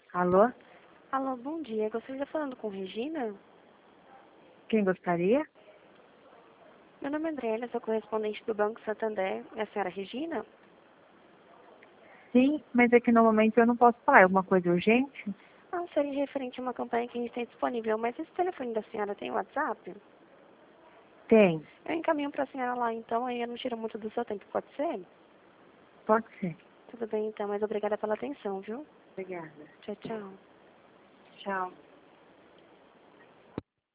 Alô? Alô, bom dia. Gostaria de estar falando com Regina? Quem gostaria? Meu nome é Andrélia, sou correspondente do Banco Santander. É a senhora Regina? Sim, mas é que no momento eu não posso falar. É alguma coisa urgente? Ah, seria referente a uma campanha que a gente tem disponível, mas esse telefone da senhora tem WhatsApp? Tem. Eu encaminho para a senhora lá, então, aí eu não tiro muito do seu tempo, pode ser? Pode ser. Tudo bem, então, mas obrigada pela atenção, viu? Obrigada. Tchau, tchau. Tchau.